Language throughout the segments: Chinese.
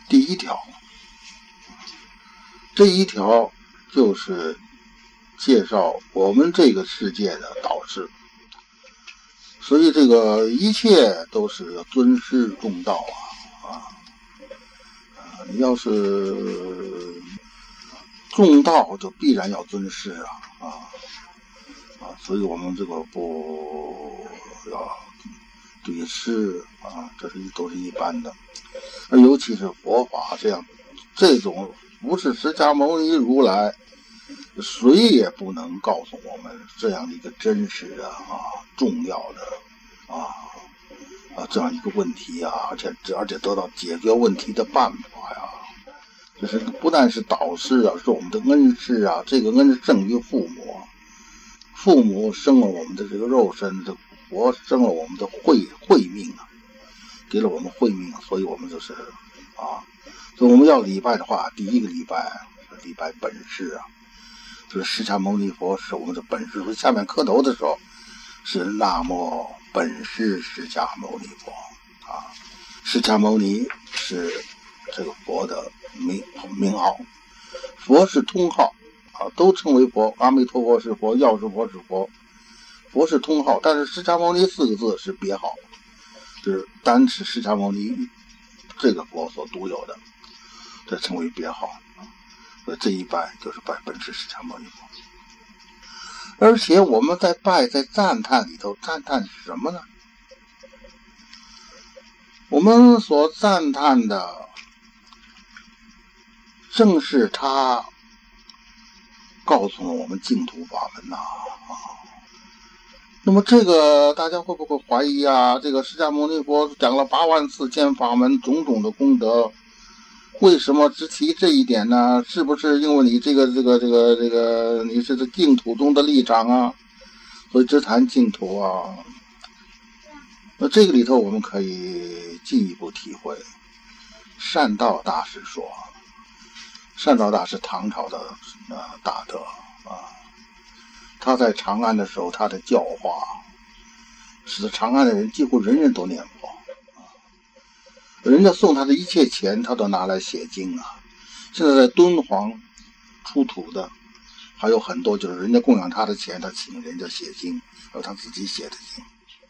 第一条，这一条就是介绍我们这个世界的导师，所以这个一切都是尊师重道你要是重道，就必然要尊师所以我们这个不要对师这都是一般的，而尤其是佛法这种不是释迦牟尼如来，谁也不能告诉我们这样的一个真实的重要的这样一个问题而且得到解决问题的办法这是不但是导师是我们的恩师这个恩师胜于父母，父母生了我们的这个肉身，这佛生了我们的慧命给了我们慧命，所以我们就是所以我们要礼拜的话，第一个礼拜是礼拜本师就是释迦牟尼佛是我们的本师，所以下面磕头的时候是南无本师释迦牟尼佛释迦牟尼是这个佛的名号，佛是通号都称为佛，阿弥陀佛是佛，药师佛是佛，佛是通号，但是释迦牟尼4个字是别号，是单是释迦牟尼这个佛所独有的，这称为别号这一拜就是拜本师释迦牟尼佛。而且我们在赞叹里头赞叹什么呢？我们所赞叹的正是他告诉了我们净土法门那么这个大家会不会怀疑这个释迦牟尼佛讲了84000法门种种的功德，为什么只提这一点呢？是不是因为你这个你是这净土中的立场所以只谈净土那这个里头我们可以进一步体会善道大师说，善道大师唐朝的大德他在长安的时候，他的教化使得长安的人几乎人人都念佛人家送他的一切钱他都拿来写经现在在敦煌出土的还有很多就是人家供养他的钱，他请人家写经，还有他自己写的经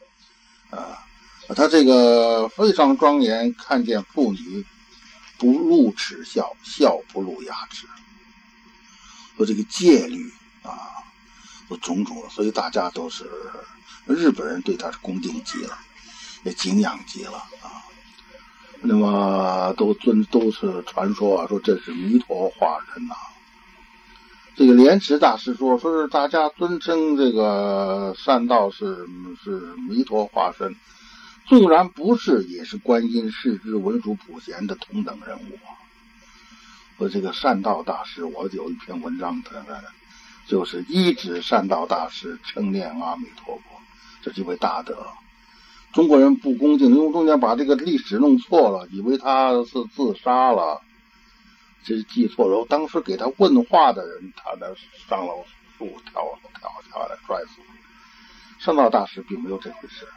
他这个非常庄严，看见妇女不露齿笑，笑不露牙齿，和这个戒律有种种的，所以大家都是日本人对他是恭敬极了，也敬仰极了那么都是传说说这是弥陀化身这个莲池大师说是大家尊称这个善道是弥陀化身，纵然不是也是观音世之文殊普贤的同等人物和这个善道大师，我有一篇文章就是一指善道大师称念阿弥陀佛，这是一位大德。中国人不恭敬，因为中间把这个历史弄错了，以为他是自杀了，这记错了。当时给他问话的人，他上了树跳下来摔死了。善道大师并没有这回事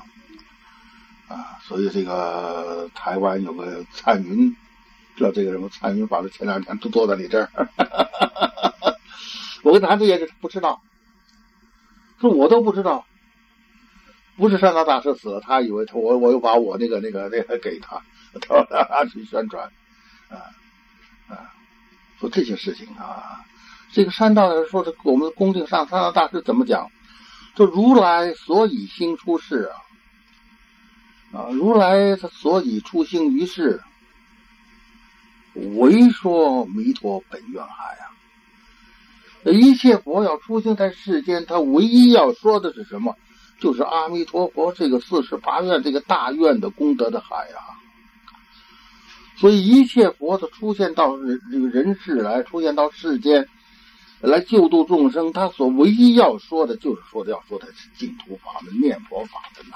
所以这个台湾有个灿云，知道这个人吗？灿云法师前2天都坐在你这儿我跟他这也不知道，说我都不知道，不是善道大师死了，他以为我又把我那个给他去宣传说这些事情这个善道大师说这我们恭敬善道大师怎么讲？就如来所以兴出世如来他所以出兴于世，唯说弥陀本愿海一切佛要出兴在世间，他唯一要说的是什么？就是阿弥陀佛这个48愿这个大愿的功德的海所以一切佛的出现到这个人世来，出现到世间来救度众生，他所唯一要说的就是要说的是净土法门、念佛法门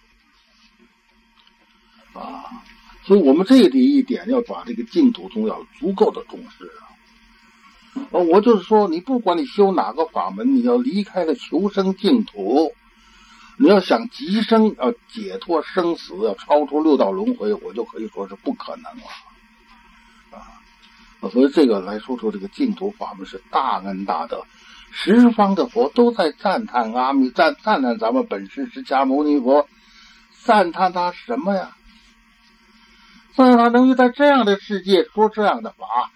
所以我们这里一点要把这个净土宗要足够的重视我就是说，你不管你修哪个法门，你要离开了求生净土，你要想极生，要解脱生死，要超出6道轮回，我就可以说是不可能了所以这个来说这个净土法门是大恩大德，十方的佛都在赞叹赞叹咱们本师释迦牟尼佛，赞叹他什么呀？赞叹他能够在这样的世界说这样的法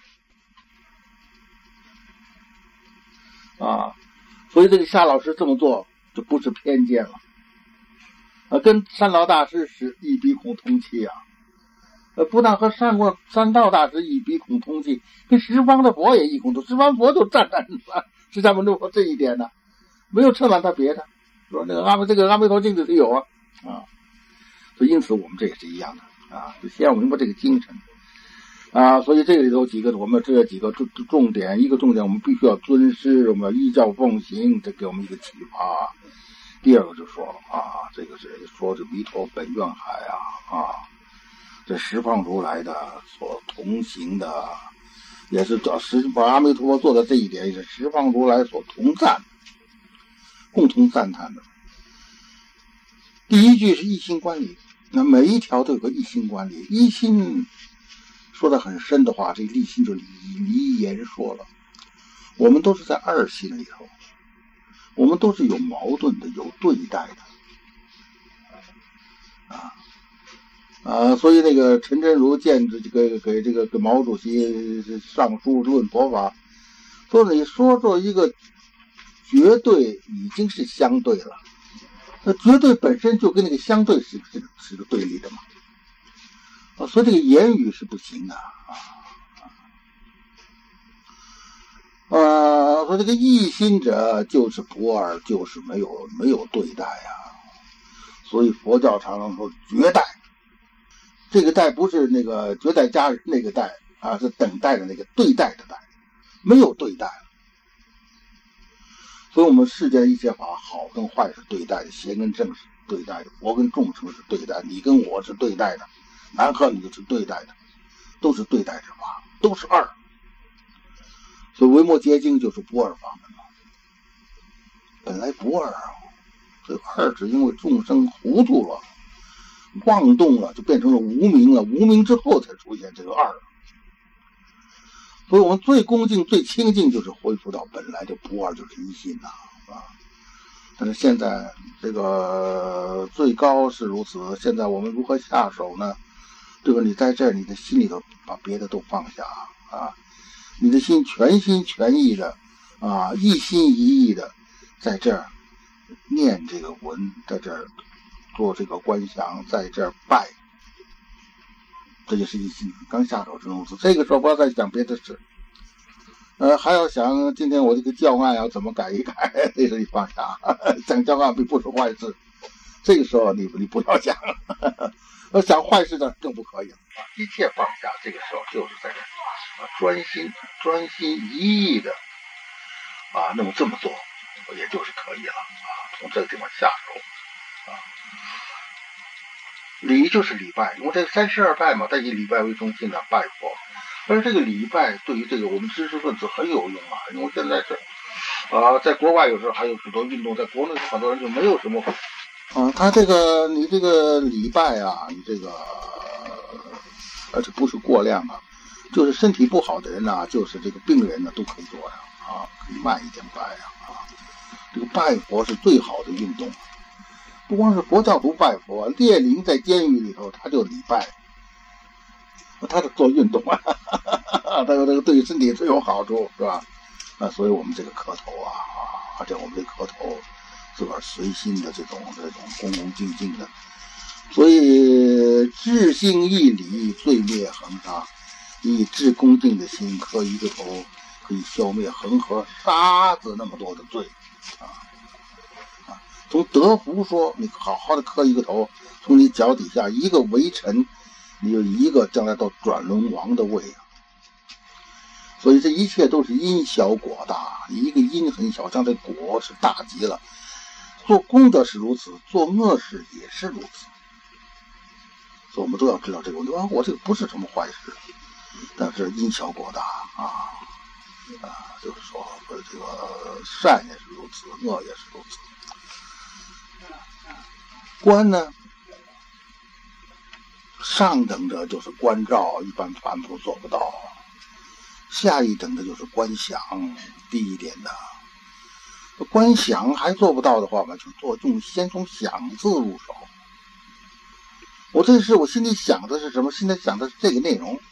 所以这个夏老师这么做就不是偏见了跟三老大师是异鼻孔通气不但和三道大师异鼻孔通气，跟十方的佛也异孔通气，十方佛就赞叹释迦牟尼佛这一点呢，没有称赞他别的，说那个阿弥陀经里头有所以因此我们这也是一样的就先要明白这个精神所以这里头我们这几个重点，一个重点我们必须要尊师，我们要依教奉行，这给我们一个启发。第二个就说了这个是说这弥陀本愿海这十方如来的所同行的，也是把阿弥陀佛做的这一点，也是十方如来所同赞共同赞叹的。第一句是一心观理，那每一条都有个一心观理，一心说的很深的话，这立心就离言说了，我们都是在二心里头，我们都是有矛盾的，有对待的所以那个陈真如给毛主席上书论佛法，说你说做一个绝对已经是相对了，那绝对本身就跟那个相对是个对立的嘛所以这个言语是不行的说这个一心者就是不二，就是没有对待所以佛教常常说绝待，这个待不是那个绝代佳人那个待是等待的那个对待的待，没有对待。所以我们世间一切法，好跟坏是对待的，邪跟正是对待的，佛跟众生是对待，你跟我是对待的，男和女是对待的，都是对待之法，都是二。所以维摩诘经就是不二法门嘛，本来不二所以二只因为众生糊涂了，妄动了，就变成了无明了，无明之后才出现这个二。所以我们最恭敬最清净就是恢复到本来就不二，就是一心但是现在这个最高是如此，现在我们如何下手呢？这个你在这儿，你的心里头把别的都放下你的心全心全意的一心一意的在这儿念这个文，在这儿做这个观想，在这儿拜，这就是一心。刚下手之如此，这个时候不要再想别的事还要想今天我这个教案要怎么改一改，这是你放下讲教案并不是坏事，这个时候你不要想想坏事的更不可以了一切放下，这个时候就是在这专心一意的那么这么做也就是可以了从这个地方下手礼就是礼拜，因为这32拜嘛，但以礼拜为中心的拜佛。但是这个礼拜对于这个我们知识分子很有用因为现在是在国外有时候还有许多运动，在国内很多人就没有什么他这个你这个礼拜你这个而且不是过量就是身体不好的人就是这个病人都可以做可以慢一点拜这个拜佛是最好的运动。不光是佛教徒拜佛，列宁在监狱里头他就礼拜，他是做运动他这个对身体最有好处是吧所以我们这个磕头而且我们这磕头自个儿随心的这种恭恭敬敬的，所以至心一礼罪灭恒沙，以至恭敬的心磕一个头可以消灭恒河沙子那么多的罪从德福说你好好的磕一个头，从你脚底下一个微尘，你有一个将来到转轮王的位所以这一切都是因小果大，一个因很小，将这果是大极了。做功德是如此，做恶事也是如此。所以我们都要知道这个问题我这个不是什么坏事，但是因小果大就是说这个善也是如此，恶也是如此。观呢上等的就是观照，一般凡夫做不到；下一等的就是观想，低一点的观想还做不到的话嘛，先从想字入手。我这事我心里想的是什么？心里想的是这个内容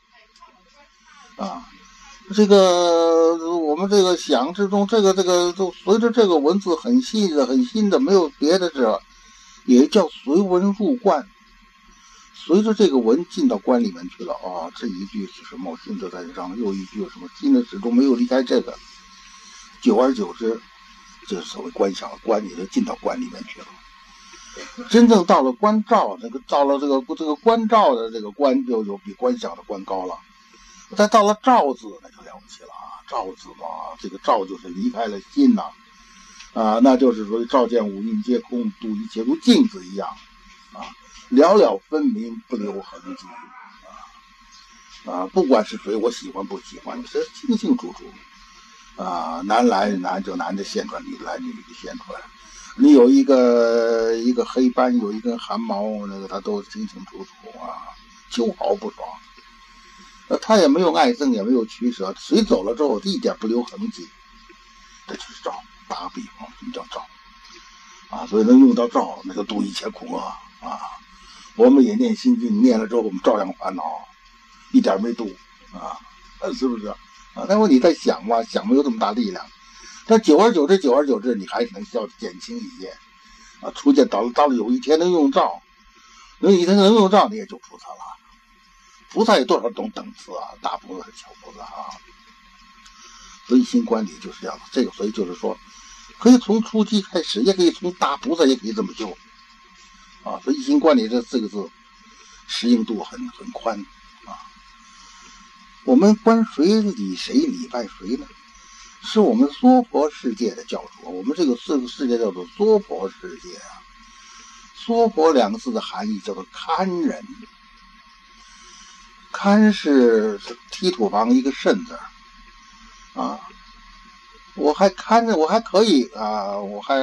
啊。这个我们这个想之中，这个就随着这个文字很细的，没有别的事，也叫随文入观。随着这个文进到观里面去了啊，这一句是什么？我心得在这上，又一句什么？心的始终没有离开这个，久而久之，就是所谓观想的观，也就进到观里面去了。真正到了观照，到了这个观照的这个观，就有比观想的观高了。再到了照字，那就了不起了啊！照字嘛，这个照就是离开了心呐，那就是说照见五蕴皆空，度一切如镜子一样啊，了了分明，不留痕迹不管是谁，我喜欢不喜欢，这清清楚楚男来男就男的现出来，女来女的现出来。你有一个黑斑，有一根汗毛，那个他都清清楚楚秋毫不爽。他也没有爱憎，也没有取舍，谁走了之后一点不留痕迹，这就是照。打个比方，什么叫照所以能用到照，那就度一切苦厄我们也念心经，念了之后我们照样烦恼，一点没度是不是但问题在想嘛，想没有这么大力量，但久而久之，你还能减轻一些出现到了有一天能用照，你也就菩萨了。菩萨有多少种等次大菩萨、小菩萨所以心观里就是这样的。这个所以就是说，可以从初期开始，也可以从大菩萨，也可以这么修所以心观里这4个字适应度很宽我们观谁礼谁，礼拜谁呢？是我们娑婆世界的教主。我们这个世界叫做娑婆世界娑婆2个字的含义叫做堪忍。堪是提土旁一个甚字我还堪着，我还可以我还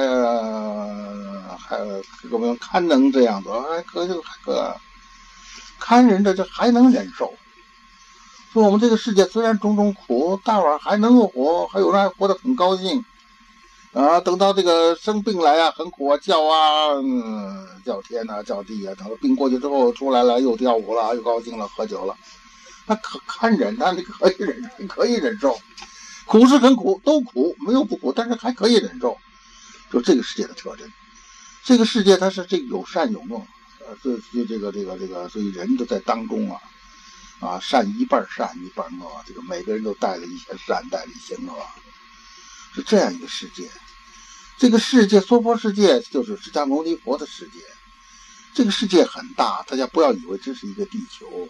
我们堪能这样子，还可堪忍的，这还能忍受。说我们这个世界虽然种种苦，大伙还能够活，还有人还活得很高兴等到这个生病来很苦叫叫天叫地等到病过去之后出来了，又跳舞了，又高兴了，喝酒了，那堪忍，那可以忍受。苦是很苦，都苦，没有不苦，但是还可以忍受。就这个世界的特征，这个世界它是这个有善有恶所以人都在当中善一半善一半恶，这个每个人都带了一些善，带了一些恶，是这样一个世界。这个世界娑婆世界就是释迦牟尼佛的世界。这个世界很大，大家不要以为这是一个地球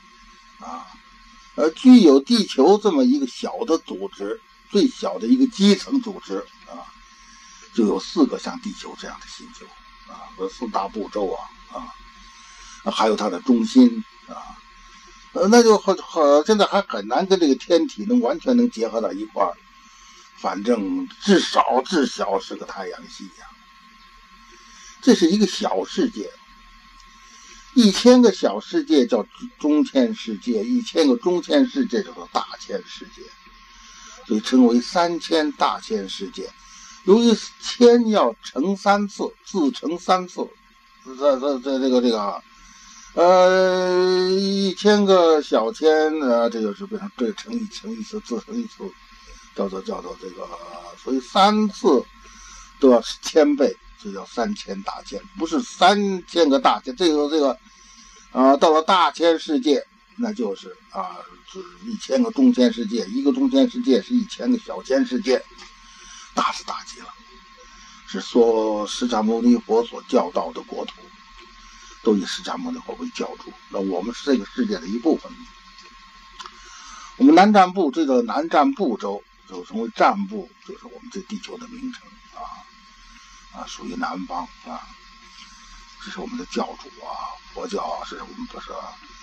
具有地球这么一个小的组织，最小的一个基层组织就有4个像地球这样的星球和4大部洲还有它的中心那就现在还很难跟这个天体完全结合到一块儿。反正至少是个太阳系这是一个小世界。1000个小世界叫中千世界，1000个中千世界叫做大千世界，所以称为3000大千世界。由于千要乘3次，自乘3次，这个1000个小千这就是变成对乘一次，自乘一次，叫做这个，所以3次都要1000倍，这叫3000大千，不是3000个大千。这个到了大千世界，那就是1000个中千世界，一个中千世界是1000个小千世界，大是大极了，是说释迦牟尼佛所教导的国土，都以释迦牟尼佛为教主。那我们是这个世界的一部分。我们南瞻部，这个南瞻部洲就称为占部，就是我们这地球的名称属于南方这是我们的教主佛教是我们不是